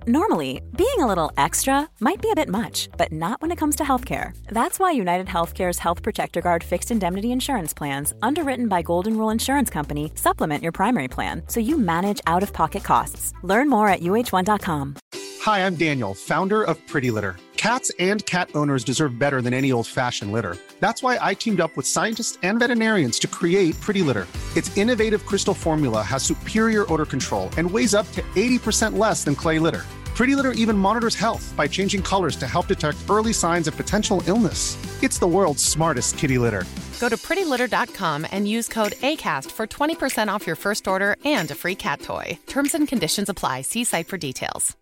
Normally, being a little extra might be a bit much, but not when it comes to healthcare. That's why United Healthcare's Health Protector Guard fixed indemnity insurance plans, underwritten by Golden Rule Insurance Company, supplement your primary plan so you manage out-of-pocket costs. Learn more at uh1.com. Hi, I'm Daniel, founder of Pretty Litter. Cats and cat owners deserve better than any old-fashioned litter. That's why I teamed up with scientists and veterinarians to create Pretty Litter. Its innovative crystal formula has superior odor control and weighs up to 80% less than clay litter. Pretty Litter even monitors health by changing colors to help detect early signs of potential illness. It's the world's smartest kitty litter. Go to prettylitter.com and use code ACAST for 20% off your first order and a free cat toy. Terms and conditions apply. See site for details.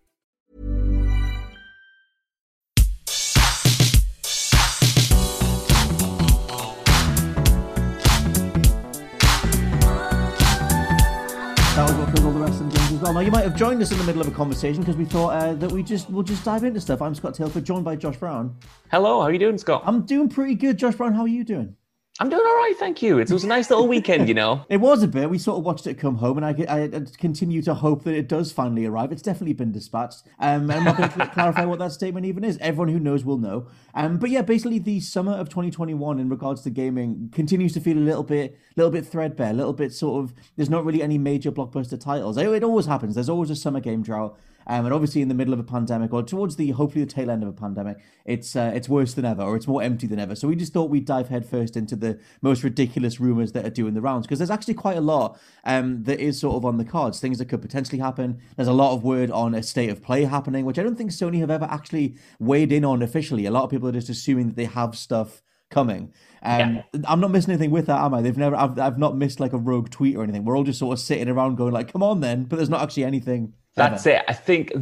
That was what killed all the rest of the games as well. Now, you might have joined us in the middle of a conversation because we thought that we'll just dive into stuff. I'm Scott Tailford, joined by Josh Brown. Hello, how are you doing, Scott? I'm doing pretty good. Josh Brown, how are you doing? I'm doing all right, thank you. It was a nice little weekend, you know. It was a bit. We sort of watched it come home, and I continue to hope that it does finally arrive. It's definitely been dispatched. I'm not going to clarify what that statement even is. Everyone who knows will know. But yeah, basically the summer of 2021 in regards to gaming continues to feel a little bit threadbare, a little bit sort of, there's not really any major blockbuster titles. It always happens. There's always a summer game drought. And obviously in the middle of a pandemic, or towards hopefully the tail end of a pandemic, it's worse than ever, or it's more empty than ever. So we just thought we'd dive headfirst into the most ridiculous rumours that are doing the rounds, because there's actually quite a lot that is sort of on the cards, things that could potentially happen. There's a lot of word on a state of play happening, which I don't think Sony have ever actually weighed in on officially. A lot of people are just assuming that they have stuff coming. I'm not missing anything with that, am I? I've not missed like a rogue tweet or anything. We're all just sort of sitting around going like, come on then, but there's not actually anything. That's it. I think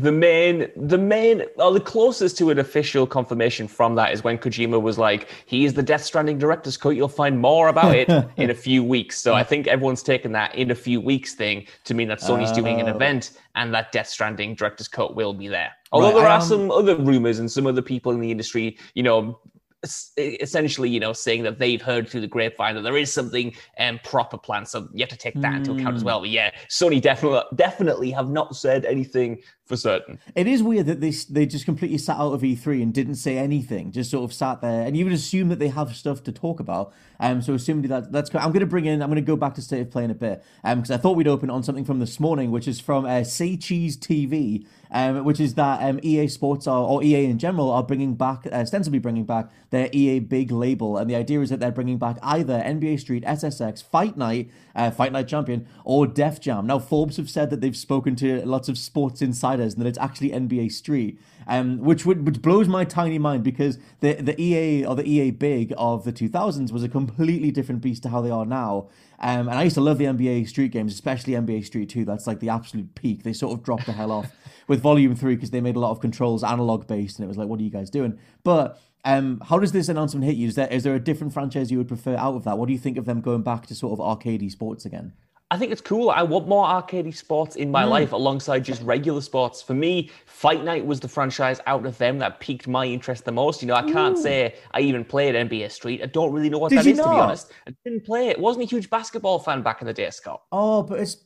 the closest to an official confirmation from that is when Kojima was like, he is the Death Stranding director's cut. You'll find more about it in a few weeks. So I think everyone's taken that in a few weeks thing to mean that Sony's doing an event and that Death Stranding director's cut will be there. Although there are some other rumors and some other people in the industry, you know, essentially, you know, saying that they've heard through the grapevine that there is something proper planned. So you have to take that into account as well. But yeah, Sony definitely have not said anything for certain. It is weird that they just completely sat out of E3 and didn't say anything, just sort of sat there, and you would assume that they have stuff to talk about. So assuming that's I'm going to go back to State of Play in a bit, because I thought we'd open on something from this morning, which is from Say Cheese TV, which is that EA Sports or EA in general are bringing back, ostensibly bringing back their EA Big label, and the idea is that they're bringing back either NBA Street, SSX, Fight Night Champion, or Def Jam. Now, Forbes have said that they've spoken to lots of sports insiders and that it's actually NBA Street, which blows my tiny mind, because the EA or the EA Big of the 2000s was a completely different beast to how they are now. And I used to love the NBA Street games, especially NBA Street 2. That's like the absolute peak. They sort of dropped the hell off with Volume 3 because they made a lot of controls analog based, and it was like, what are you guys doing? But how does this announcement hit you? Is there a different franchise you would prefer out of that? What do you think of them going back to sort of arcadey sports again? I think it's cool. I want more arcadey sports in my life alongside just regular sports. For me, Fight Night was the franchise out of them that piqued my interest the most. You know, I can't say I even played NBA Street. I don't really know what that is, to be honest. I didn't play it. Wasn't a huge basketball fan back in the day, Scott. You know,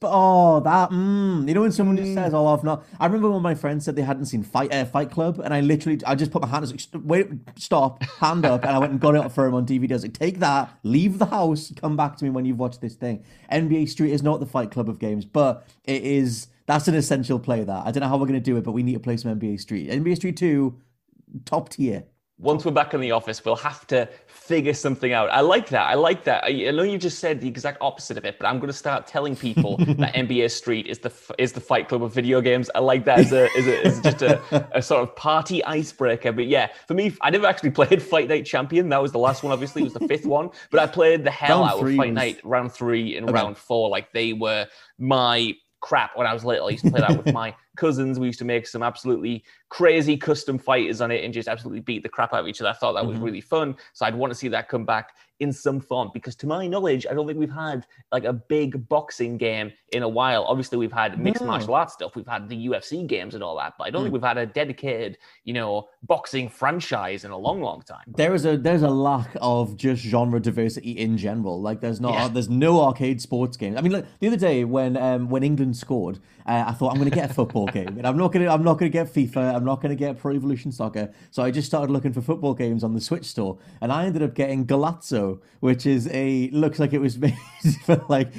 when someone just says, "Oh, I've not." I remember when my friends said they hadn't seen Fight Club, and I just put my hand, hand up, and I went and got it for him on DVD. I was like, "Take that, leave the house, come back to me when you've watched this thing." NBA Street is not the Fight Club of games, but it is. That's an essential play. That I don't know how we're going to do it, but we need to play some NBA Street. NBA Street 2, top tier. Once we're back in the office, we'll have to figure something out. I like that. I know you just said the exact opposite of it, but I'm going to start telling people that NBA Street is the Fight Club of video games. I like that as just a sort of party icebreaker. But yeah, for me, I never actually played Fight Night Champion. That was the last one, obviously. It was the fifth one. But I played the hell out of Fight Night Round 3 and Round 4. Like, they were my crap when I was little. I used to play that with my cousins. We used to make some absolutely crazy custom fighters on it and just absolutely beat the crap out of each other. I thought that was really fun. So I'd want to see that come back in some form, because to my knowledge, I don't think we've had like a big boxing game in a while. Obviously, we've had mixed martial arts stuff. We've had the UFC games and all that, but I don't think we've had a dedicated, boxing franchise in a long, long time. There's a lack of just genre diversity in general. Like there's no arcade sports games. I mean, like, the other day when England scored, I thought I'm going to get a football game, and I'm not going to get FIFA. I'm not going to get Pro Evolution Soccer. So I just started looking for football games on the Switch store, and I ended up getting Galazzo, which is looks like it was made for like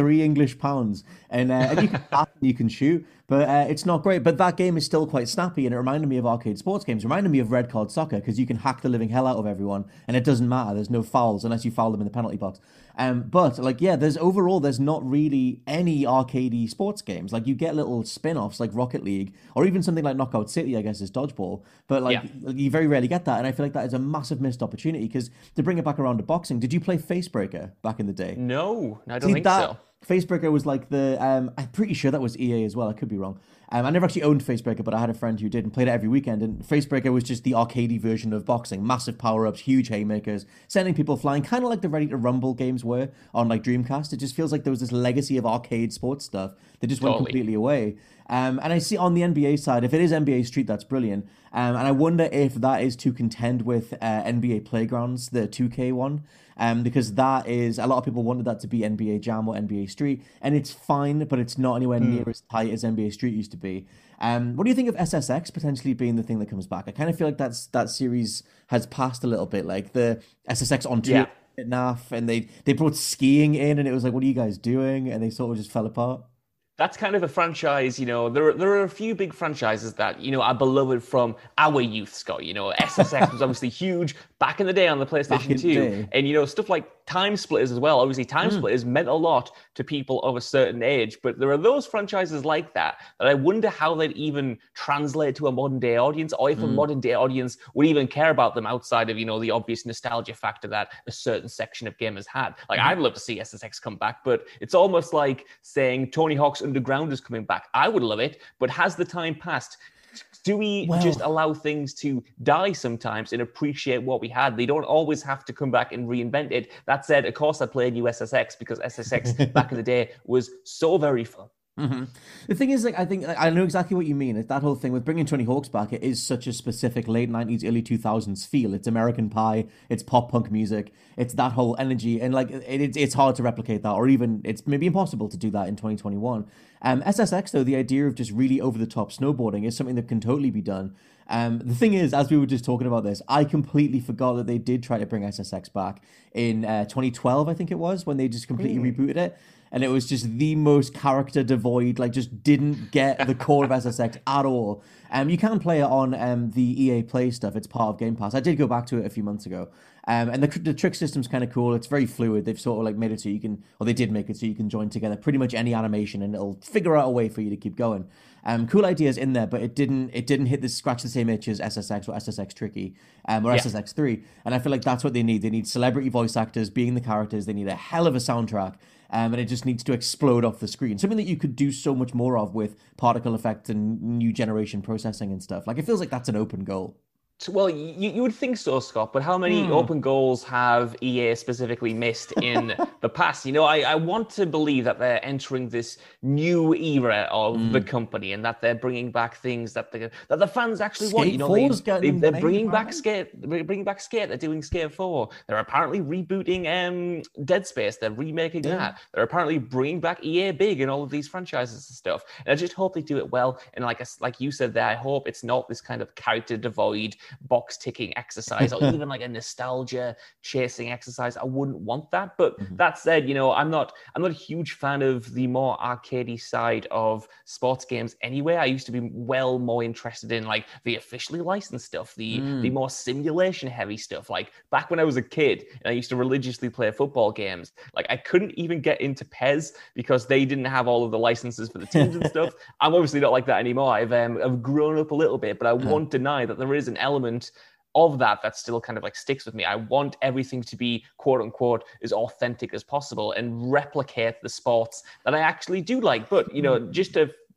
£3 and you can pass and you can shoot, but it's not great. But that game is still quite snappy, and it reminded me of arcade sports games. It reminded me of Red Card Soccer, because you can hack the living hell out of everyone, and it doesn't matter. There's no fouls unless you foul them in the penalty box. But like, yeah, there's not really any arcadey sports games. Like you get little spin-offs like Rocket League, or even something like Knockout City, I guess, is dodgeball. But like you very rarely get that, and I feel like that is a massive missed opportunity. Because to bring it back around to boxing, did you play Facebreaker back in the day? No, I don't think so. Facebreaker was like I'm pretty sure that was EA as well. I could be wrong. I never actually owned Facebreaker, but I had a friend who did and played it every weekend. And Facebreaker was just the arcadey version of boxing. Massive power-ups, huge haymakers, sending people flying, kind of like the Ready to Rumble games were on like Dreamcast. It just feels like there was this legacy of arcade sports stuff that just went completely away. And I see on the NBA side, if it is NBA Street, that's brilliant. And I wonder if that is to contend with NBA Playgrounds, the 2K one. Because that is, a lot of people wanted that to be NBA Jam or NBA Street, and it's fine, but it's not anywhere near as tight as NBA Street used to be. What do you think of SSX potentially being the thing that comes back? I kind of feel like that series has passed a little bit, like the SSX on tour enough, and they brought skiing in, and it was like, what are you guys doing? And they sort of just fell apart. That's kind of a franchise, there are a few big franchises that, are beloved from our youth, Scott. SSX was obviously huge back in the day on the PlayStation 2. And, stuff like Time Splitters as well. Obviously, Time Splitters meant a lot to people of a certain age. But there are those franchises like that I wonder how they'd even translate to a modern-day audience, or if a modern-day audience would even care about them outside of, the obvious nostalgia factor that a certain section of gamers had. Like, I'd love to see SSX come back, but it's almost like saying Tony Hawk's Underground is coming back. I would love it, but has the time passed? Do we just allow things to die sometimes and appreciate what we had? They don't always have to come back and reinvent it. That said, of course, I played SSX because SSX back in the day was so very fun. Mm-hmm. The thing is, like, I think I know exactly what you mean. It's that whole thing with bringing Tony Hawk's back. It is such a specific late 90s, early 2000s feel. It's American Pie, it's pop punk music, it's that whole energy, and like it's hard to replicate that, or even it's maybe impossible to do that in 2021. SSX though, the idea of just really over the top snowboarding is something that can totally be done. The thing is, as we were just talking about this, I completely forgot that they did try to bring SSX back in 2012, I think it was, when they just completely rebooted it. And it was just the most character devoid, like just didn't get the core of SSX at all. You can play it on the EA Play stuff. It's part of Game Pass. I did go back to it a few months ago. And the trick system's kind of cool. It's very fluid. They've sort of like made it so you can, or they did make it so you can join together pretty much any animation, and it'll figure out a way for you to keep going. Cool ideas in there, but it didn't hit scratch the same itch as SSX or SSX Tricky or SSX3. And I feel like that's what they need. They need celebrity voice actors being the characters. They need a hell of a soundtrack. And it just needs to explode off the screen. Something that you could do so much more of with particle effects and new generation processing and stuff. Like, it feels like that's an open goal. Well, you would think so, Scott, but how many open goals have EA specifically missed in the past? I want to believe that they're entering this new era of the company, and that they're bringing back things that the fans actually want. They're bringing back Skate. They're bringing back Skate. They're doing Skate 4. They're apparently rebooting Dead Space. They're remaking that. They're apparently bringing back EA Big and all of these franchises and stuff. And I just hope they do it well. And like you said there, I hope it's not this kind of character devoid box ticking exercise, or even like a nostalgia chasing exercise. I wouldn't want that. But that said, I'm not a huge fan of the more arcadey side of sports games anyway. I used to be well more interested in like the officially licensed stuff, the more simulation heavy stuff. Like back when I was a kid and I used to religiously play football games, like I couldn't even get into PES because they didn't have all of the licenses for the teams and stuff. I'm obviously not like that anymore. I've grown up a little bit, but I won't deny that there is an element of that still kind of like sticks with me. I want everything to be quote unquote as authentic as possible and replicate the sports that I actually do like. But just to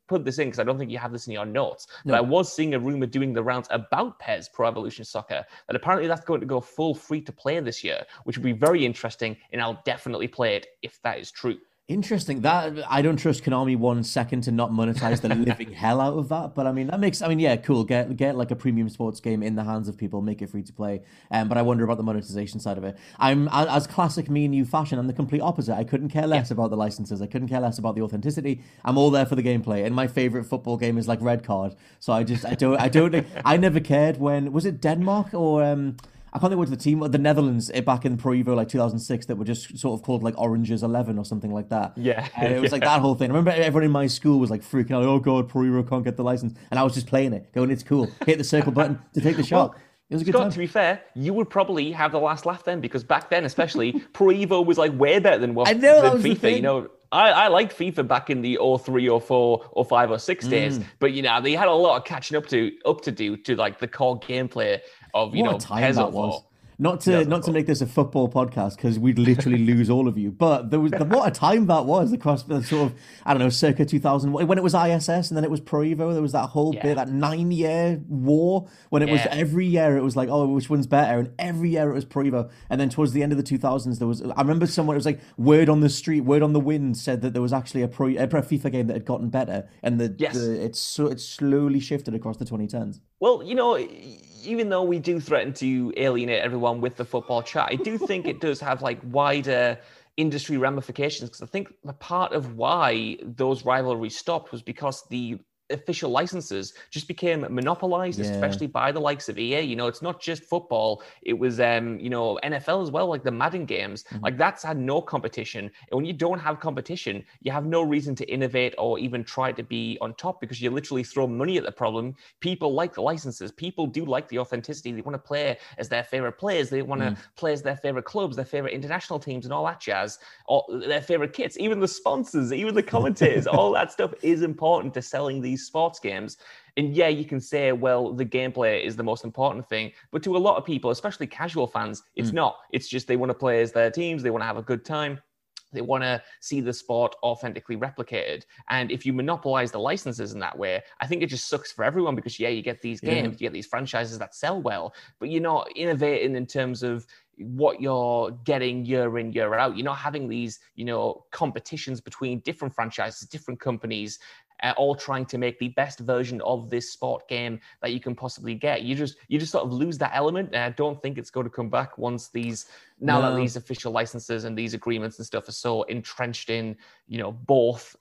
put this in because I don't think you have this in your notes, but I was seeing a rumor doing the rounds about PES Pro Evolution Soccer that apparently that's going to go full free to play this year, which would be very interesting, and I'll definitely play it if that is true. Interesting. That I don't trust Konami 1 second to not monetize the living hell out of that. But I mean, yeah, cool. Get like a premium sports game in the hands of people, make it free to play. But I wonder about the monetization side of it. I'm as classic me and you fashion. I'm the complete opposite. I couldn't care less about the licenses. I couldn't care less about the authenticity. I'm all there for the gameplay. And my favorite football game is like Red Card. So I never cared when was it Denmark or I can't think what the team, the Netherlands back in Pro Evo like 2006 that were just sort of called like Oranges 11 or something like that. Yeah. And it was like that whole thing. I remember everyone in my school was like freaking out, oh God, Pro Evo can't get the license. And I was just playing it, going, it's cool. Hit the circle button to take the shot. It was a good time. To be fair, you would probably have the last laugh then, because back then especially, Pro Evo was like way better than I know, that was FIFA. the thing. You know, I liked FIFA back in the 03, 04, 05, or 6 days, but you know, they had a lot of catching up to do to like the core gameplay of, you What know, a time that was. 4. Not to make this a football podcast because we'd literally lose all of you. But there was what a time that was across the sort of, I don't know, circa 2000 when it was ISS and then it was Pro Evo. There was that whole bit, that 9-year war when it was every year it was like, oh, which one's better? And every year it was Pro Evo. And then towards the end of the 2000s, there was, I remember someone, it was like word on the street, word on the wind said that there was actually a FIFA game that had gotten better. And it slowly shifted across the 2010s. Well, you know, even though we do threaten to alienate everyone with the football chat, I do think it does have like wider industry ramifications, because I think the part of why those rivalries stopped was because the official licenses just became monopolized, especially by the likes of EA. You know, it's not just football. It was, you know, NFL as well, like the Madden games. Like that's had no competition. And when you don't have competition, you have no reason to innovate or even try to be on top, because you literally throw money at the problem. People like the licenses. People do like the authenticity. They want to play as their favorite players. They want to play as their favorite clubs, their favorite international teams and all that jazz, or their favorite kits, even the sponsors, even the commentators. All that stuff is important to selling these sports games. And yeah, you can say, well, the gameplay is the most important thing, but to a lot of people, especially casual fans, it's not. It's just they want to play as their teams, they want to have a good time, they want to see the sport authentically replicated. And if you monopolize the licenses in that way, I think it just sucks for everyone, because you get these games, you get these franchises that sell well, but you're not innovating in terms of what you're getting year in, year out. You're not having these, you know, competitions between different franchises, different companies, all trying to make the best version of this sport game that you can possibly get. You just sort of lose that element, and I don't think it's going to come back once that these official licenses and these agreements and stuff are so entrenched in, you know, both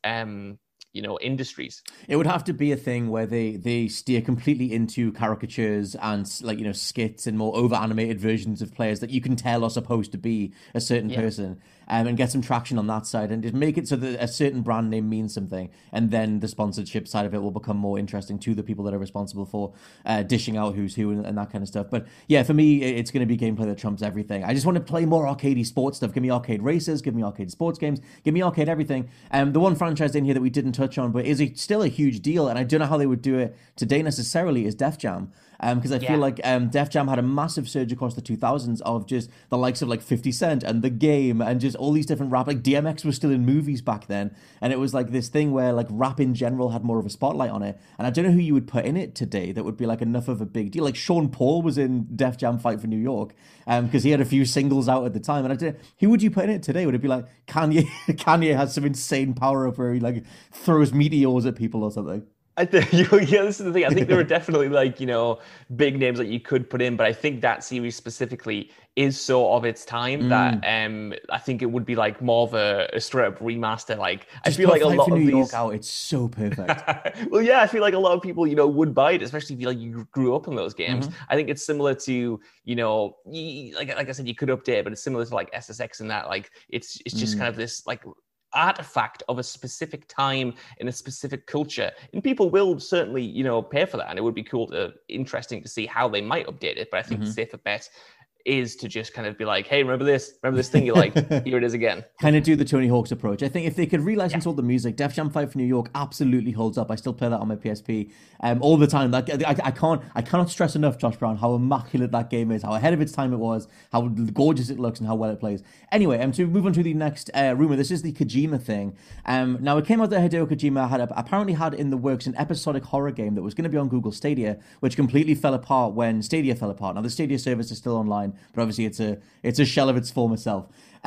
you know, industries. It would have to be a thing where they steer completely into caricatures and, like, you know, skits and more over animated versions of players that you can tell are supposed to be a certain person, and get some traction on that side, and just make it so that a certain brand name means something, and then the sponsorship side of it will become more interesting to the people that are responsible for dishing out who's who and that kind of stuff. But yeah, for me, it's going to be gameplay that trumps everything. I just want to play more arcadey sports stuff. Give me arcade races, give me arcade sports games, give me arcade everything. The one franchise in here that we didn't touch on, but is still a huge deal, and I don't know how they would do it today necessarily, is Def Jam. Because I feel like Def Jam had a massive surge across the 2000s of just the likes of like 50 Cent and The Game and just all these different rap. Like DMX was still in movies back then, and it was like this thing where like rap in general had more of a spotlight on it. And I don't know who you would put in it today that would be like enough of a big deal. Like Sean Paul was in Def Jam Fight for New York, because he had a few singles out at the time. And I don't know, who would you put in it today? Would it be like Kanye? Kanye has some insane power up where he like throws meteors at people or something. I think, this is the thing. I think there are definitely like, you know, big names that you could put in, but I think that series specifically is so of its time that I think it would be like more of a straight up remaster. Like Just I feel like a lot for of New these York out, it's so perfect. Well, yeah, I feel like a lot of people, you know, would buy it, especially if you grew up in those games. I think it's similar to, you know, like I said, you could update it, but it's similar to like SSX in that like it's just kind of this like artifact of a specific time in a specific culture, and people will certainly, you know, pay for that, and it would be interesting to see how they might update it. But I think the safer bet is to just kind of be like, hey, remember this thing you liked? Here it is again. Kind of do the Tony Hawk's approach. I think if they could relicense all the music, Def Jam 5 for New York absolutely holds up. I still play that on my PSP all the time. Like I cannot stress enough, Josh Brown, how immaculate that game is, how ahead of its time it was, how gorgeous it looks, and how well it plays. Anyway, to move on to the next rumor, this is the Kojima thing. Now it came out that Hideo Kojima apparently had in the works an episodic horror game that was going to be on Google Stadia, which completely fell apart when Stadia fell apart. Now the Stadia service is still online, but obviously it's a shell of its former self.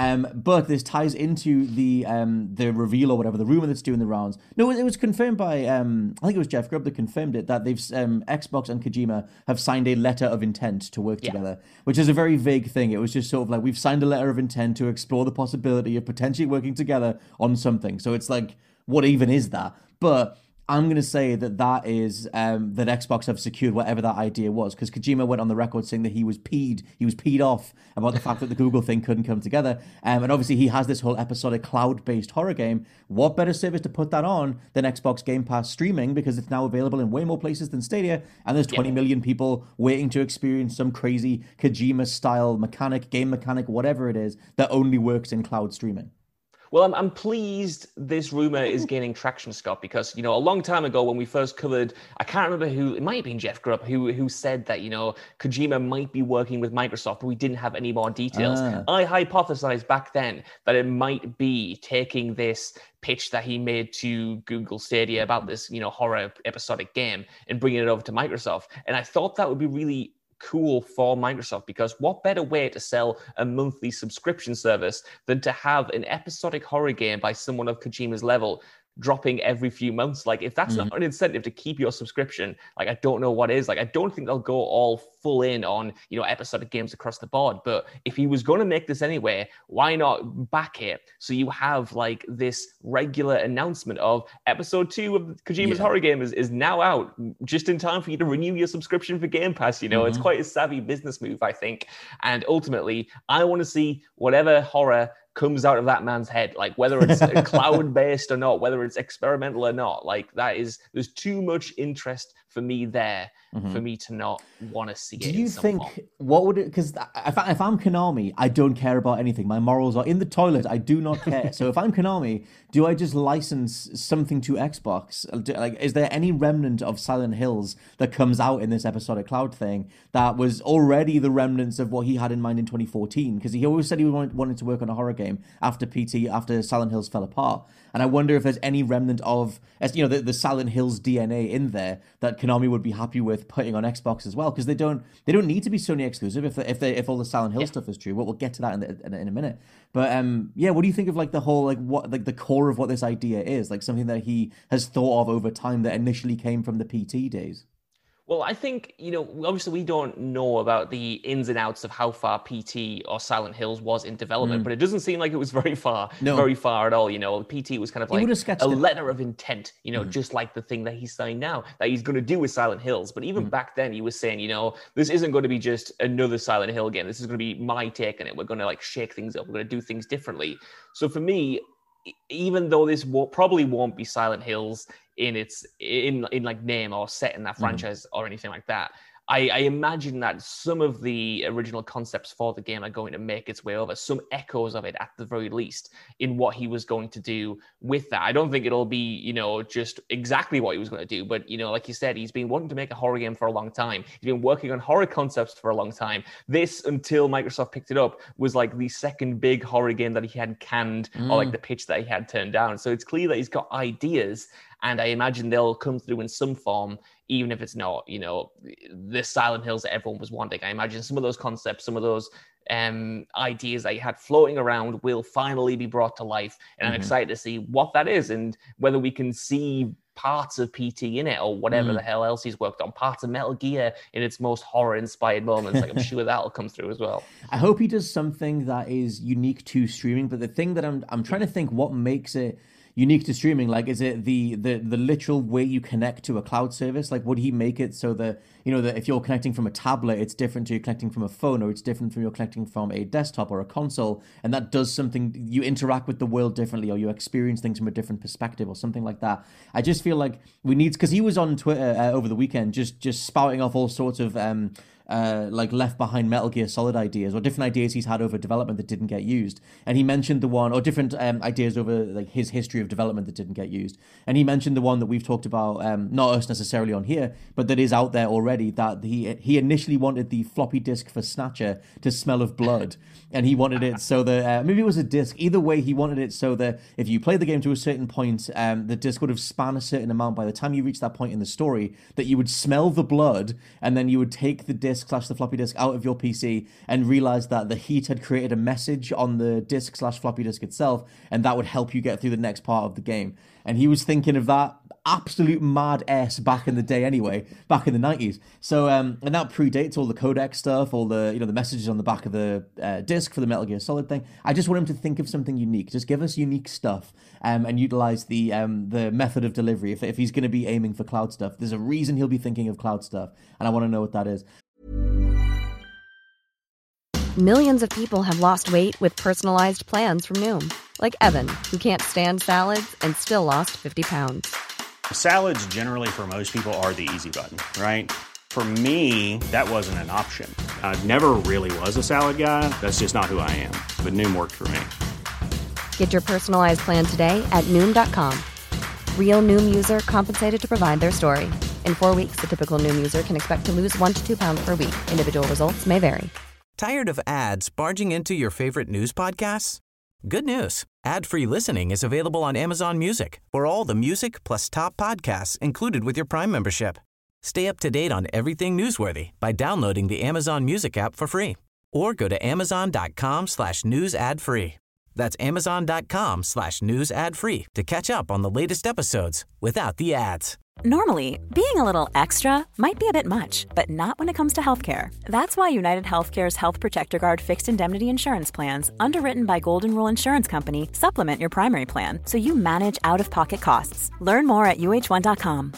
But this ties into the reveal or whatever, the rumor that's doing the rounds. No, it was confirmed by I think it was Jeff Grubb that confirmed it, that they've Xbox and Kojima have signed a letter of intent to work together, which is a very vague thing. It was just sort of like, we've signed a letter of intent to explore the possibility of potentially working together on something. So it's like, what even is that? But I'm going to say that is that Xbox have secured whatever that idea was, because Kojima went on the record saying that he was peed off about the fact that the Google thing couldn't come together. And obviously he has this whole episodic cloud-based horror game. What better service to put that on than Xbox Game Pass streaming, because it's now available in way more places than Stadia, and there's 20 million people waiting to experience some crazy Kojima-style game mechanic, whatever it is, that only works in cloud streaming. Well, I'm pleased this rumor is gaining traction, Scott, because, a long time ago when we first covered, I can't remember who, it might have been Jeff Grubb, who said that, Kojima might be working with Microsoft, but we didn't have any more details. I hypothesized back then that it might be taking this pitch that he made to Google Stadia about this, horror episodic game and bringing it over to Microsoft. And I thought that would be really cool for Microsoft, because what better way to sell a monthly subscription service than to have an episodic horror game by someone of Kojima's level dropping every few months? Like, if that's not an incentive to keep your subscription, like, I don't know what is. Like, I don't think they'll go all full in on, episodic games across the board. But if he was going to make this anyway, why not back it so you have like this regular announcement of episode 2 of Kojima's horror game is now out, just in time for you to renew your subscription for Game Pass. It's quite a savvy business move, I think. And ultimately, I want to see whatever horror comes out of that man's head, like whether it's cloud-based or not, whether it's experimental or not. Like, there's too much interest for me there for me to not want to see it. Do you think what would it? Because if I'm Konami, I don't care about anything. My morals are in the toilet. I do not care. So if I'm Konami, do I just license something to Xbox? Like, is there any remnant of Silent Hills that comes out in this episodic cloud thing that was already the remnants of what he had in mind in 2014? Because he always said he wanted to work on a horror game after Silent Hills fell apart. And I wonder if there's any remnant of, the Silent Hills DNA in there that Konami would be happy with putting on Xbox as well, because they don't need to be Sony exclusive if all the Silent Hill stuff is true. We'll get to that in a minute. But what do you think of like the whole the core of what this idea is, like something that he has thought of over time that initially came from the PT days? Well, I think, obviously we don't know about the ins and outs of how far PT or Silent Hills was in development, but it doesn't seem like it was very far at all. PT was kind of like a letter of intent, just like the thing that he's saying now that he's going to do with Silent Hills. But even back then he was saying, this isn't going to be just another Silent Hill game. This is going to be my take on it. We're going to shake things up. We're going to do things differently. So for me, even though this probably won't be Silent Hills in like name or set in that franchise or anything like that, I imagine that some of the original concepts for the game are going to make its way over, some echoes of it at the very least, in what he was going to do with that. I don't think it'll be, just exactly what he was going to do, but, like you said, he's been wanting to make a horror game for a long time. He's been working on horror concepts for a long time. This, until Microsoft picked it up, was like the second big horror game that he had canned, or like the pitch that he had turned down. So it's clear that he's got ideas, and I imagine they'll come through in some form, even if it's not, the Silent Hills that everyone was wanting. I imagine some of those concepts, some of those ideas that he had floating around will finally be brought to life. And I'm excited to see what that is and whether we can see parts of PT in it or whatever the hell else he's worked on, parts of Metal Gear in its most horror-inspired moments. Like, I'm sure that'll come through as well. I hope he does something that is unique to streaming, but the thing that I'm trying to think what makes it unique to streaming, like, is it the literal way you connect to a cloud service? Like, would he make it so that, that if you're connecting from a tablet, it's different to you connecting from a phone, or it's different from you're connecting from a desktop or a console, and that does something, you interact with the world differently, or you experience things from a different perspective, or something like that. I just feel like we need, because he was on Twitter over the weekend just spouting off all sorts of like left behind Metal Gear Solid ideas or different ideas he's had over development that didn't get used. And he mentioned the one, or different ideas over like his history of development that didn't get used. And he mentioned the one that we've talked about, not us necessarily on here, but that is out there already, that he initially wanted the floppy disk for Snatcher to smell of blood. And he wanted it so that, maybe it was a disc. Either way, he wanted it so that if you played the game to a certain point, the disc would have spanned a certain amount. By the time you reach that point in the story, that you would smell the blood, and then you would take the disc/the floppy disk out of your PC and realize that the heat had created a message on the disc/floppy disk itself, and that would help you get through the next part of the game. And he was thinking of that absolute mad ass back in the day anyway, back in the 90s. So, and that predates all the codec stuff, all the, the messages on the back of the disc for the Metal Gear Solid thing. I just want him to think of something unique. Just give us unique stuff, and utilize the method of delivery. If he's going to be aiming for cloud stuff, there's a reason he'll be thinking of cloud stuff, and I want to know what that is. Millions of people have lost weight with personalized plans from Noom. Like Evan, who can't stand salads and still lost 50 pounds. Salads generally for most people are the easy button, right? For me, that wasn't an option. I never really was a salad guy. That's just not who I am. But Noom worked for me. Get your personalized plan today at Noom.com. Real Noom user compensated to provide their story. In 4 weeks, the typical Noom user can expect to lose 1 to 2 pounds per week. Individual results may vary. Tired of ads barging into your favorite news podcasts? Good news. Ad-free listening is available on Amazon Music for all the music plus top podcasts included with your Prime membership. Stay up to date on everything newsworthy by downloading the Amazon Music app for free or go to amazon.com/news ad free. That's amazon.com/news ad free to catch up on the latest episodes without the ads. Normally, being a little extra might be a bit much, but not when it comes to healthcare. That's why United Healthcare's Health Protector Guard fixed indemnity insurance plans, underwritten by Golden Rule Insurance Company, supplement your primary plan so you manage out-of-pocket costs. Learn more at uh1.com.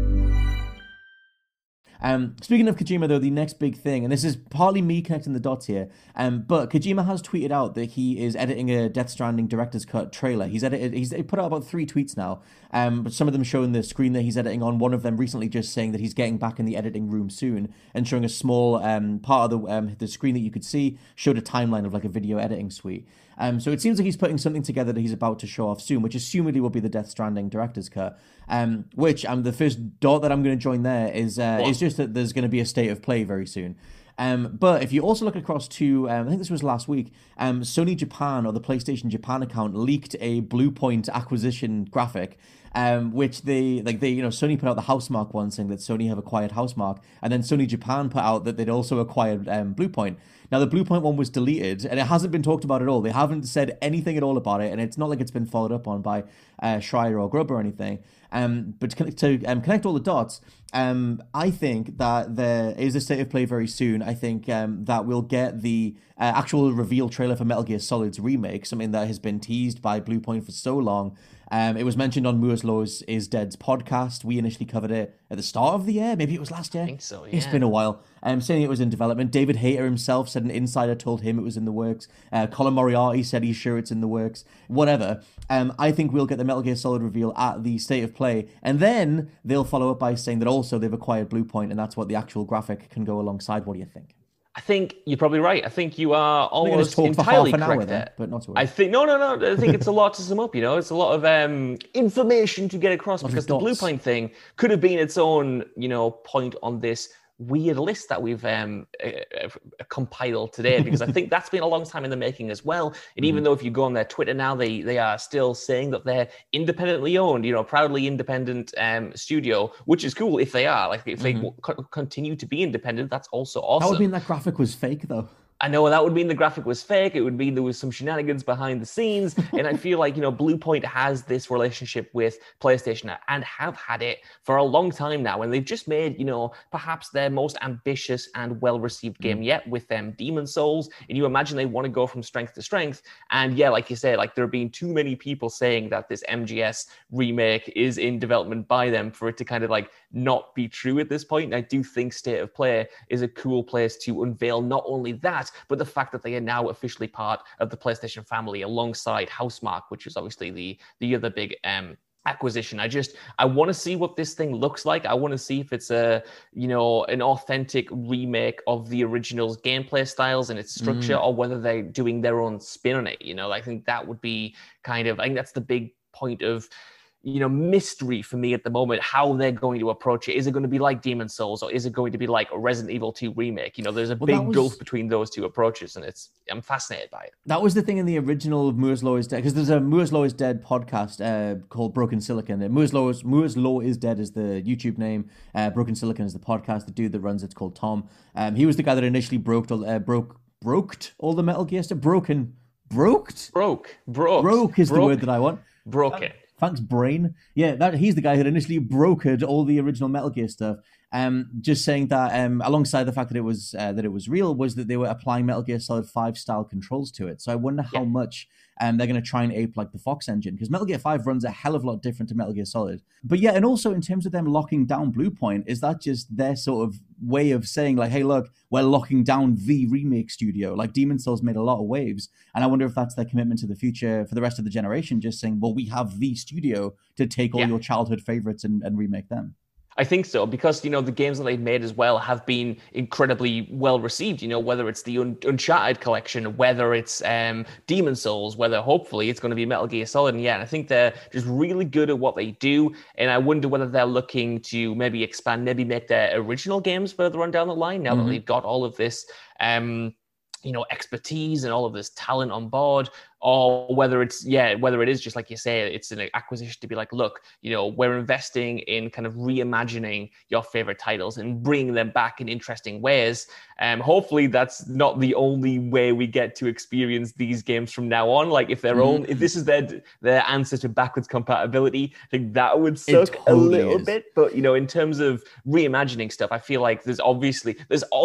Speaking of Kojima, though, the next big thing, and this is partly me connecting the dots here, but Kojima has tweeted out that he is editing a Death Stranding director's cut trailer. He's put out about 3 tweets now, but some of them showing the screen that he's editing on. One of them recently just saying that he's getting back in the editing room soon, and showing a small part of the screen that you could see showed a timeline of like a video editing suite. So it seems like he's putting something together that he's about to show off soon, which assumedly will be the Death Stranding director's cut. Which the first dot that I'm going to join there is just that there's going to be a state of play very soon. But if you also look across to, I think this was last week, Sony Japan, or the PlayStation Japan account, leaked a Bluepoint acquisition graphic, which Sony put out the Housemarque one saying that Sony have acquired Housemarque, and then Sony Japan put out that they'd also acquired Bluepoint. Now, the Bluepoint one was deleted, and it hasn't been talked about at all. They haven't said anything at all about it, and it's not like it's been followed up on by Schreier or Grubb or anything. But to connect all the dots, I think that there is a state of play very soon. I think that we'll get the actual reveal trailer for Metal Gear Solid's remake, something that has been teased by Bluepoint for so long. It was mentioned on Moore's Law is Dead's podcast. We initially covered it at the start of the year. Maybe it was last year. I think so, yeah. It's been a while. Saying it was in development. David Hayter himself said an insider told him it was in the works. Colin Moriarty said he's sure it's in the works. Whatever. I think we'll get the Metal Gear Solid reveal at the State of Play. And then they'll follow up by saying that also they've acquired Bluepoint, and that's what the actual graphic can go alongside. What do you think? I think you're probably right. I think you are almost entirely correct there. But not to worry. I think no. I think it's a lot to sum up. It's a lot of information to get across, because the Bluepoint thing could have been its own, point on this weird list that we've compiled today, because I think that's been a long time in the making as well. And even though if you go on their Twitter now, they are still saying that they're independently owned, proudly independent studio, which is cool if they are. Like, if they continue to be independent, that's also awesome. That would mean that graphic was fake, though. I know that would mean the graphic was fake. It would mean there was some shenanigans behind the scenes. And I feel like, Bluepoint has this relationship with PlayStation and have had it for a long time now. And they've just made, perhaps their most ambitious and well-received game yet with them, Demon's Souls. And you imagine they want to go from strength to strength. And yeah, like you said, like there have been too many people saying that this MGS remake is in development by them for it to kind of like not be true at this point. And I do think State of Play is a cool place to unveil not only that, but the fact that they are now officially part of the PlayStation family alongside Housemarque, which is obviously the other big acquisition. I want to see what this thing looks like. I want to see if it's an authentic remake of the original's gameplay styles and its structure, or whether they're doing their own spin on it. I think that would be I think that's the big point of mystery for me at the moment, how they're going to approach it. Is it going to be like Demon's Souls, or is it going to be like a Resident Evil 2 remake? There's a big gulf between those two approaches, and I'm fascinated by it. That was the thing in the original Moore's Law is Dead, because there's a Moore's Law is Dead podcast called Broken Silicon. Moore's Law is Dead is the YouTube name. Broken Silicon is the podcast. The dude that runs it's called Tom. He was the guy that initially broked all the Metal Gear stuff. Broke is the word that I want. Broke it. Thanks, brain. Yeah, he's the guy who initially brokered all the original Metal Gear stuff. Just saying that alongside the fact that it was real, was that they were applying Metal Gear Solid 5 style controls to it. So I wonder how much they're going to try and ape like the Fox engine, because Metal Gear 5 runs a hell of a lot different to Metal Gear Solid. But yeah, and also in terms of them locking down Bluepoint, is that just their sort of way of saying like, hey, look, we're locking down the remake studio? Like Demon's Souls made a lot of waves, and I wonder if that's their commitment to the future for the rest of the generation, just saying, well, we have the studio to take all your childhood favorites and remake them. I think so, because, the games that they've made as well have been incredibly well received, whether it's the Uncharted collection, whether it's Demon's Souls, whether hopefully it's going to be Metal Gear Solid. And I think they're just really good at what they do. And I wonder whether they're looking to maybe expand, maybe make their original games further on down the line now that they've got all of this, expertise and all of this talent on board, or whether it is just like you say, it's an acquisition to be like, look, we're investing in kind of reimagining your favorite titles and bringing them back in interesting ways. Hopefully that's not the only way we get to experience these games from now on. Like if if this is their answer to backwards compatibility, I think that would suck a little bit. But in terms of reimagining stuff, I feel like there's obviously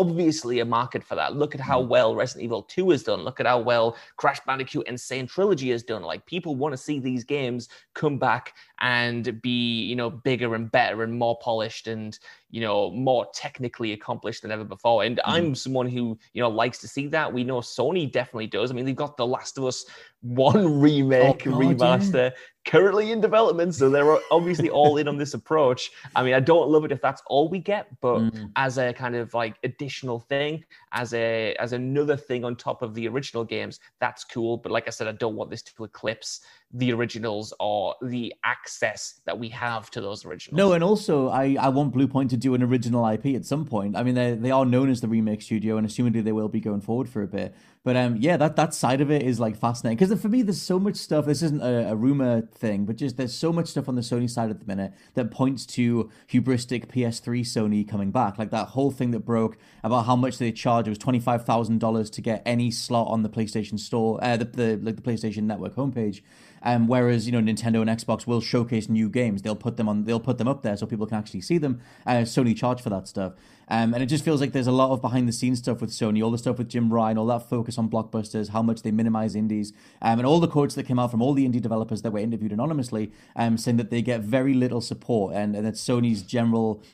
a market for that. Look at how well Resident Evil 2 has done. Look at how well Crash Bandicoot and Insane Trilogy has done. Like people want to see these games come back and be bigger and better and more polished and more technically accomplished than ever before. And I'm someone who likes to see that. We know Sony definitely does. I mean, they've got The Last of Us 1 remake, remaster currently in development, so they're obviously all in on this approach. I mean, I don't love it if that's all we get, but as a kind of like additional thing, as another thing on top of the original games, that's cool. But like I said, I don't want this to eclipse the originals or the access that we have to those originals. No, and also I want Bluepoint to do an original IP at some point. I mean, they are known as the remake studio, and assumedly they will be going forward for a bit. But that side of it is like fascinating, because for me, there's so much stuff. This isn't a rumor thing, but just there's so much stuff on the Sony side at the minute that points to hubristic PS3 Sony coming back. Like that whole thing that broke about how much they charge. It was $25,000 to get any slot on the PlayStation Store, the PlayStation Network homepage. Whereas Nintendo and Xbox will showcase new games. They'll put them up there so people can actually see them. Sony charge for that stuff. And it just feels like there's a lot of behind the scenes stuff with Sony, all the stuff with Jim Ryan, all that focus on blockbusters, how much they minimize indies, and all the quotes that came out from all the indie developers that were interviewed anonymously, saying that they get very little support, and that Sony's general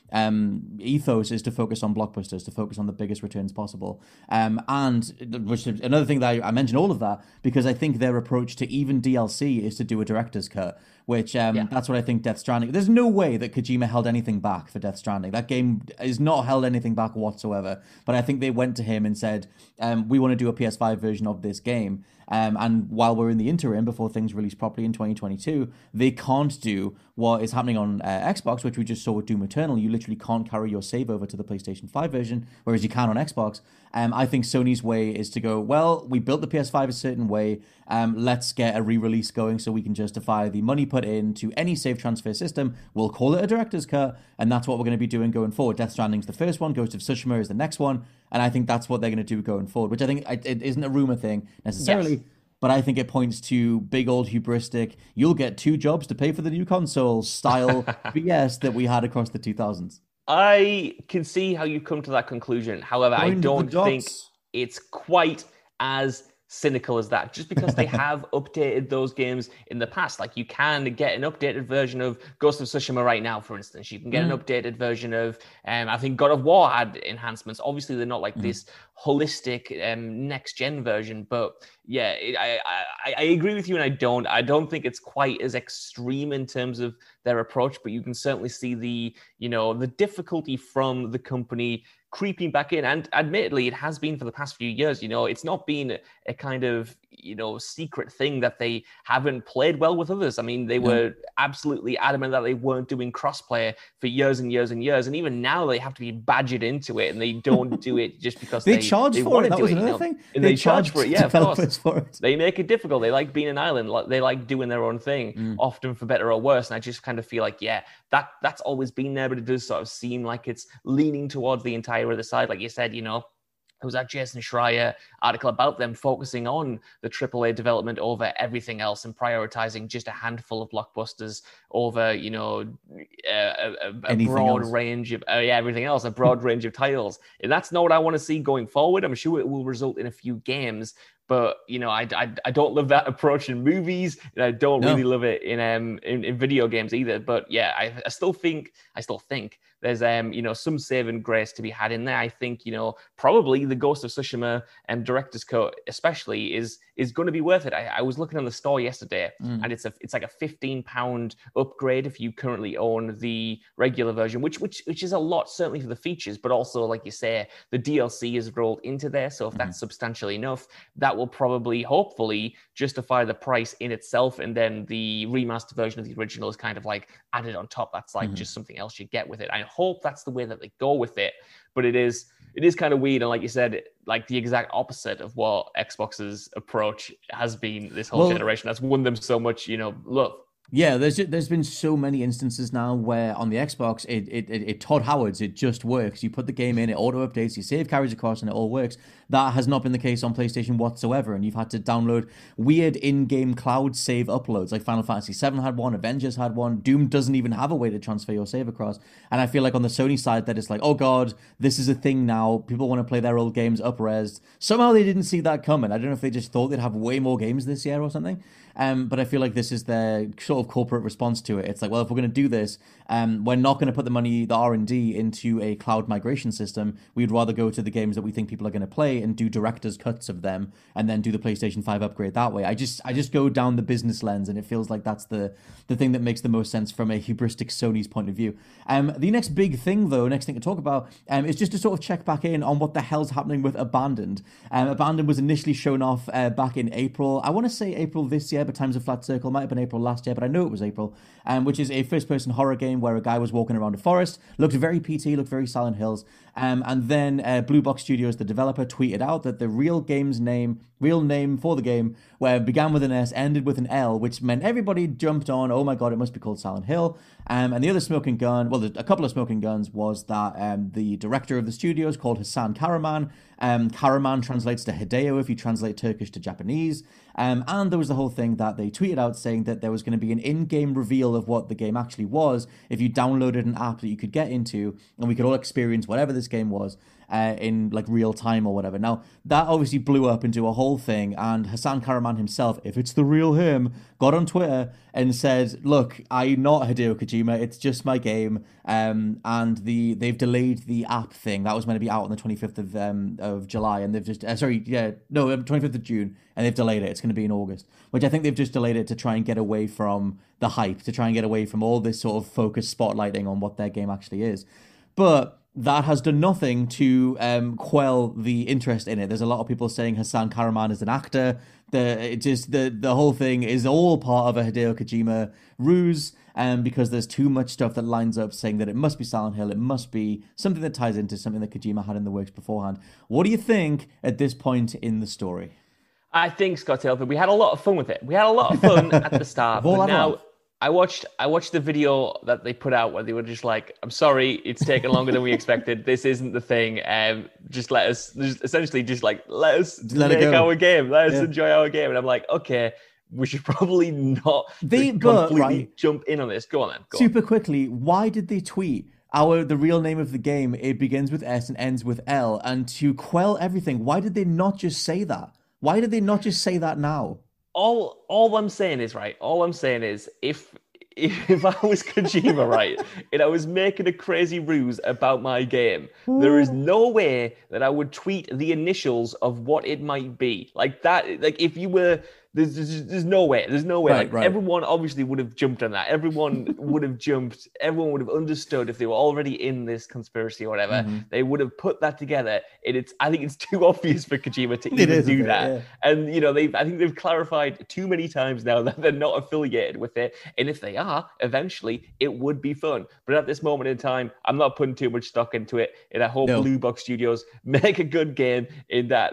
ethos is to focus on blockbusters, to focus on the biggest returns possible. And which is another thing that I mentioned all of that because I think their approach to even DLC is to do a director's cut, which that's what I think Death Stranding. There's no way that Kojima held anything back for Death Stranding. That game is not held anything back whatsoever. But I think they went to him and said, we want to do a PS5 version of this game. And while we're in the interim, before things release properly in 2022, they can't do what is happening on Xbox, which we just saw with Doom Eternal. You literally can't carry your save over to the PlayStation 5 version, whereas you can on Xbox. I think Sony's way is to go, well, we built the PS5 a certain way. Let's get a re-release going so we can justify the money put into any save transfer system. We'll call it a director's cut, and that's what we're going to be doing going forward. Death Stranding's the first one, Ghost of Tsushima is the next one, and I think that's what they're going to do going forward, which I think it isn't a rumor thing necessarily. Yes. But I think it points to big old hubristic, you'll get 2 jobs to pay for the new console style BS that we had across the 2000s. I can see how you come to that conclusion. However, I don't think it's quite as cynical as that, just because they have updated those games in the past. Like, you can get an updated version of Ghost of Tsushima right now, for instance. You can get an updated version of, I think God of War had enhancements. Obviously, they're not like this holistic next-gen version, but yeah, I agree with you, and I don't think it's quite as extreme in terms of their approach, but you can certainly see the difficulty from the company creeping back in. And admittedly, it has been for the past few years. It's not been a kind of, secret thing that they haven't played well with others. I mean, they were absolutely adamant that they weren't doing crossplay for years and years and years. And even now they have to be badgered into it, and they don't do it just because they charge for it. That was another thing. And they charge for it. Yeah, of course. For it. They make it difficult. They like being an island. They like doing their own thing, often for better or worse. And I just kind of feel like, that's always been there, but it does sort of seem like it's leaning towards the entire other side. Like you said, it was that Jason Schreier article about them focusing on the AAA development over everything else and prioritizing just a handful of blockbusters over, a broad range of everything else, a broad range of titles. And that's not what I want to see going forward. I'm sure it will result in a few games, but I don't love that approach in movies, and I don't really love it in video games either. But yeah, I still think there's some saving grace to be had in there. I think probably the Ghost of Tsushima director's cut especially is going to be worth it. I was looking on the store yesterday, and it's like a £15 upgrade if you currently own the regular version, which is a lot, certainly for the features, but also, like you say, the DLC is rolled into there. So if that's substantial enough, that will probably, hopefully, justify the price in itself, and then the remastered version of the original is kind of like added on top. That's like just something else you get with it. I hope that's the way that they go with it, but it is kind of weird, and like you said, like the exact opposite of what Xbox's approach has been this whole generation. That's won them so much, love. Yeah, there's been so many instances now where on the Xbox, it Todd Howard's, it just works. You put the game in, it auto updates, you save carries across, and it all works. That has not been the case on PlayStation whatsoever, and you've had to download weird in-game cloud save uploads. Like Final Fantasy VII had one, Avengers had one, Doom doesn't even have a way to transfer your save across. And I feel like on the Sony side that it's like, oh god, this is a thing now. People want to play their old games up-resed. Somehow they didn't see that coming. I don't know if they just thought they'd have way more games this year or something. But I feel like this is their sort of corporate response to it. It's like, well, if we're going to do this, we're not going to put the R&D into a cloud migration system. We'd rather go to the games that we think people are going to play and do director's cuts of them, and then do the PlayStation 5 upgrade that way. I just go down the business lens, and it feels like that's the thing that makes the most sense from a hubristic Sony's point of view. The next thing to talk about, is just to sort of check back in on what the hell's happening with Abandoned. Abandoned was initially shown off back in April. I want to say April this year, but Times of Flat Circle might have been April last year, but I know it was April, which is a first-person horror game where a guy was walking around a forest, looked very PT, looked very Silent Hills, and then Blue Box Studios, the developer, tweeted out that the real name for the game, where it began with an S, ended with an L, which meant everybody jumped on, oh my god, it must be called Silent Hill. And the other smoking gun, a couple of smoking guns, was that the director of the studios, called Hasan Karaman. Karaman translates to Hideo if you translate Turkish to Japanese. And there was the whole thing that they tweeted out saying that there was going to be an in-game reveal of what the game actually was if you downloaded an app that you could get into, and we could all experience whatever this game was in like real time or whatever. Now, that obviously blew up into a whole thing, and Hasan Karaman himself, if it's the real him, got on Twitter and said, look, I'm not Hideo Kojima, it's just my game, and they've delayed the app thing. That was meant to be out on the 25th of July, and they've just, 25th of June, and they've delayed it. It's going to be in August, which I think they've just delayed it to try and get away from the hype, to try and get away from all this sort of focus spotlighting on what their game actually is. But that has done nothing to quell the interest in it. There's a lot of people saying Hasan Karaman is an actor. The whole thing is all part of a Hideo Kojima ruse, because there's too much stuff that lines up saying that it must be Silent Hill, it must be something that ties into something that Kojima had in the works beforehand. What do you think at this point in the story? I think, Scott Taylor, we had a lot of fun with it. We had a lot of fun at the start, but now I watched the video that they put out where they were just like, I'm sorry, it's taken longer than we expected. This isn't the thing. Just let us make our game. Let us enjoy our game. And I'm like, okay, we should probably not completely jump in on this. Go on then. Super quickly, why did they tweet the real name of the game, it begins with S and ends with L, and to quell everything, why did they not just say that? Why did they not just say that now? All I'm saying is, right, all I'm saying is if I was Kojima, right, and I was making a crazy ruse about my game, there is no way that I would tweet the initials of what it might be. Like that, like if you were, there's no way. There's no way. Like everyone obviously would have jumped on that. Everyone would have jumped. Everyone would have understood if they were already in this conspiracy or whatever. They would have put that together. I think it's too obvious for Kojima to even do that. Yeah. And I think they've clarified too many times now that they're not affiliated with it. And if they are, eventually it would be fun. But at this moment in time, I'm not putting too much stock into it. And I hope Blue Box Studios make a good game in that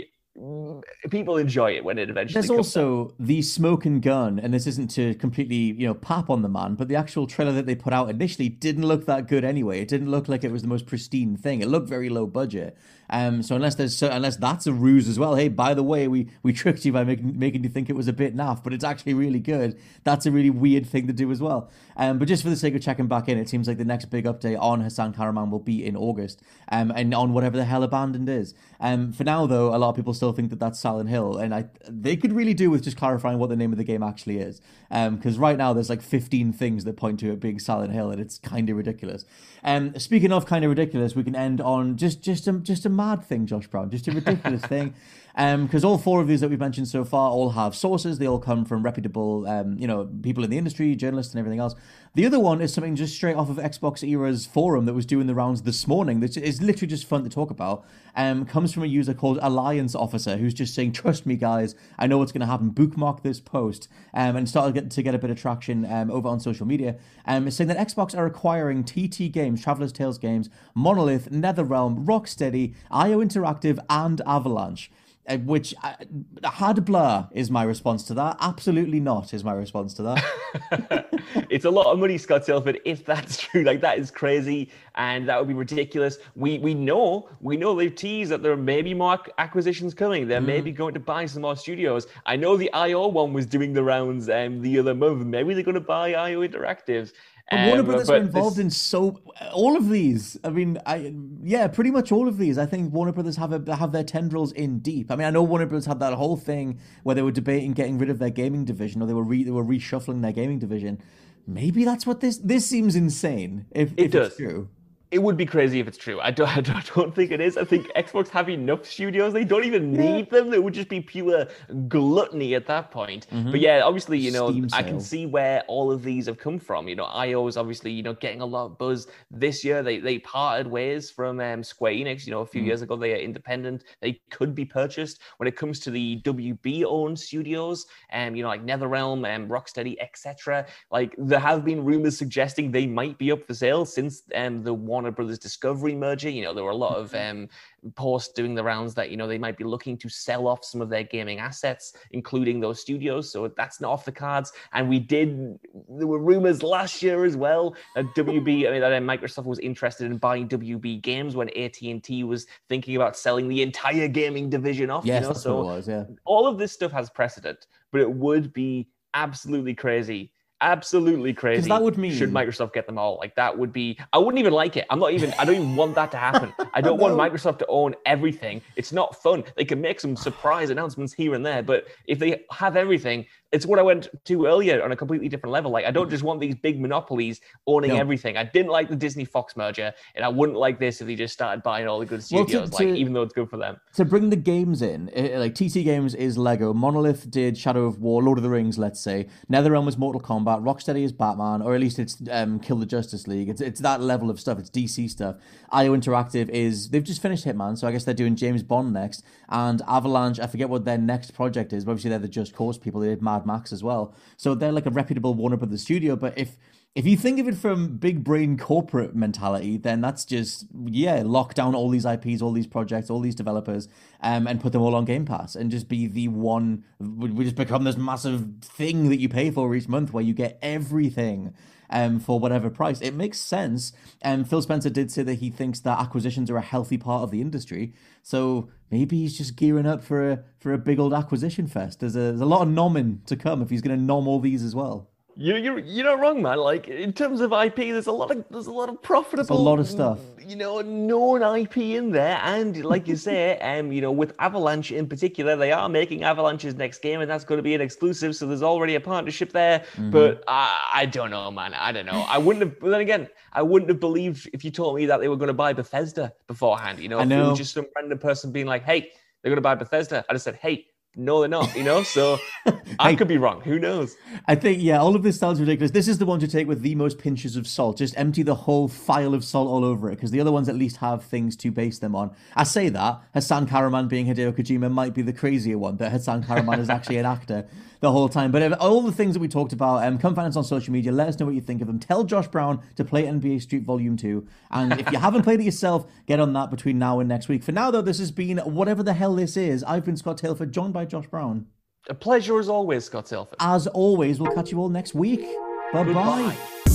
people enjoy it when it eventually There's also the smoke and gun, and this isn't to completely, pap on the man, but the actual trailer that they put out initially didn't look that good anyway. It didn't look like it was the most pristine thing. It looked very low budget. So unless that's a ruse as well, hey, by the way, we tricked you by making you think it was a bit naff, but it's actually really good. That's a really weird thing to do as well. But just for the sake of checking back in, it seems like the next big update on Hassan Karaman will be in August, and on whatever the hell Abandoned is. For now, though, a lot of people still think that that's Silent Hill, and they could really do with just clarifying what the name of the game actually is. Because right now there's like 15 things that point to it being Silent Hill, and it's kind of ridiculous. Speaking of kind of ridiculous, we can end on just a mad thing, Josh Brown, just a ridiculous thing. Because all four of these that we've mentioned so far all have sources. They all come from reputable, people in the industry, journalists and everything else. The other one is something just straight off of Xbox Era's forum that was doing the rounds this morning. That is literally just fun to talk about. Comes from a user called Alliance Officer, who's just saying, "Trust me, guys, I know what's going to happen. Bookmark this post," and started to get a bit of traction over on social media. It's saying that Xbox are acquiring TT Games, Traveller's Tales Games, Monolith, NetherRealm, Rocksteady, IO Interactive, and Avalanche. Which, hard blur is my response to that. Absolutely not is my response to that. It's a lot of money, Scott Silford, if that's true. Like, that is crazy, and that would be ridiculous. We know they've teased that there may be more acquisitions coming. They're maybe going to buy some more studios. I know the IO one was doing the rounds the other month. Maybe they're going to buy IO Interactives. But Warner Brothers are involved in all of these. I mean, pretty much all of these. I think Warner Brothers have their tendrils in deep. I mean, I know Warner Brothers had that whole thing where they were debating getting rid of their gaming division, or they were reshuffling their gaming division. Maybe that's what this seems insane. If it's true. It would be crazy if it's true. I don't think it is. I think Xbox have enough studios. They don't even need them. It would just be pure gluttony at that point. But yeah, obviously, I can see where all of these have come from. IO is obviously, getting a lot of buzz this year. They parted ways from Square Enix. A few years ago, they are independent. They could be purchased. When it comes to the WB-owned studios, like NetherRealm, Rocksteady, etc., like there have been rumors suggesting they might be up for sale since the Warner Brothers Discovery merger. There were a lot of posts doing the rounds that, they might be looking to sell off some of their gaming assets, including those studios. So that's not off the cards. And there were rumors last year as well that that Microsoft was interested in buying WB Games when AT&T was thinking about selling the entire gaming division off. Yes, that's what it was, yeah. All of this stuff has precedent, but it would be absolutely crazy. Absolutely crazy. Because that would mean, should Microsoft get them all? Like, that would be, I wouldn't even like it. I don't even want that to happen. I don't want Microsoft to own everything. It's not fun. They can make some surprise announcements here and there, but if they have everything, it's what I went to earlier on a completely different level. Like, I don't just want these big monopolies owning everything. I didn't like the Disney-Fox merger, and I wouldn't like this if they just started buying all the good studios, even though it's good for them. To bring the games in, like TT Games is Lego, Monolith did Shadow of War, Lord of the Rings, let's say. NetherRealm was Mortal Kombat, Rocksteady is Batman, or at least it's Kill the Justice League. It's that level of stuff. It's DC stuff. IO Interactive they've just finished Hitman, so I guess they're doing James Bond next. And Avalanche, I forget what their next project is, but obviously they're the Just Cause people. They did Mad Max as well. So they're like a reputable Warner Brothers studio. But if you think of it from big brain corporate mentality, then that's just, lock down all these IPs, all these projects, all these developers, and put them all on Game Pass and just be the one. We just become this massive thing that you pay for each month where you get everything for whatever price. It makes sense. Phil Spencer did say that he thinks that acquisitions are a healthy part of the industry. So maybe he's just gearing up for a big old acquisition fest. There's a lot of nomming to come if he's going to nom all these as well. You're not wrong, man. Like in terms of IP, there's a lot of profitable, There's a lot of stuff, known IP in there. And like you say, with Avalanche in particular, they are making Avalanche's next game, and that's going to be an exclusive. So there's already a partnership there. Mm-hmm. But I don't know, man. I don't know. I wouldn't have. But then again, I wouldn't have believed if you told me that they were going to buy Bethesda beforehand. If it was just some random person being like, "Hey, they're going to buy Bethesda," I'd have said, "Hey, no, they're not," so I could be wrong. Who knows? I think, all of this sounds ridiculous. This is the one to take with the most pinches of salt. Just empty the whole file of salt all over it, because the other ones at least have things to base them on. I say that, Hasan Kahraman being Hideo Kojima might be the crazier one, but Hasan Kahraman is actually an actor the whole time. But all the things that we talked about, come find us on social media. Let us know what you think of them. Tell Josh Brown to play NBA Street Volume 2. And if you haven't played it yourself, get on that between now and next week. For now, though, this has been whatever the hell this is. I've been Scott Tailford, joined by Josh Brown. A pleasure as always, Scott Tailford. As always, we'll catch you all next week. Bye-bye. Goodbye.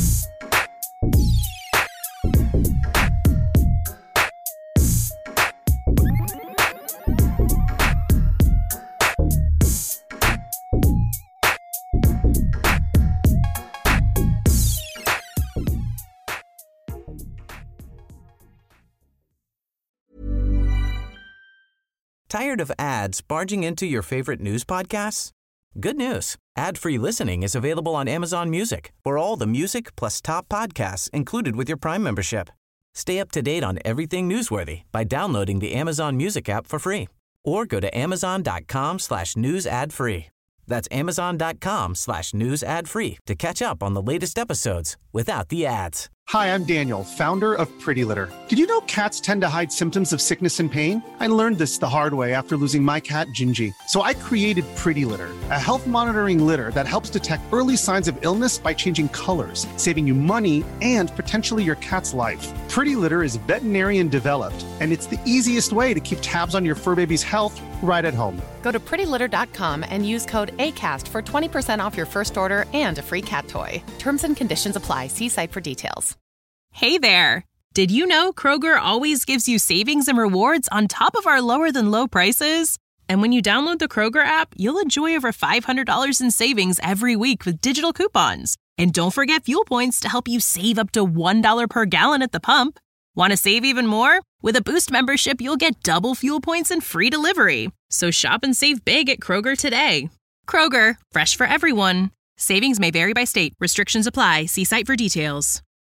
Tired of ads barging into your favorite news podcasts? Good news. Ad-free listening is available on Amazon Music for all the music plus top podcasts included with your Prime membership. Stay up to date on everything newsworthy by downloading the Amazon Music app for free or go to amazon.com/news ad free. That's amazon.com/news ad free to catch up on the latest episodes without the ads. Hi, I'm Daniel, founder of Pretty Litter. Did you know cats tend to hide symptoms of sickness and pain? I learned this the hard way after losing my cat, Gingy. So I created Pretty Litter, a health monitoring litter that helps detect early signs of illness by changing colors, saving you money and potentially your cat's life. Pretty Litter is veterinarian developed, and it's the easiest way to keep tabs on your fur baby's health right at home. Go to prettylitter.com and use code ACAST for 20% off your first order and a free cat toy. Terms and conditions apply. See site for details. Hey there! Did you know Kroger always gives you savings and rewards on top of our lower-than-low prices? And when you download the Kroger app, you'll enjoy over $500 in savings every week with digital coupons. And don't forget fuel points to help you save up to $1 per gallon at the pump. Want to save even more? With a Boost membership, you'll get double fuel points and free delivery. So shop and save big at Kroger today. Kroger, fresh for everyone. Savings may vary by state. Restrictions apply. See site for details.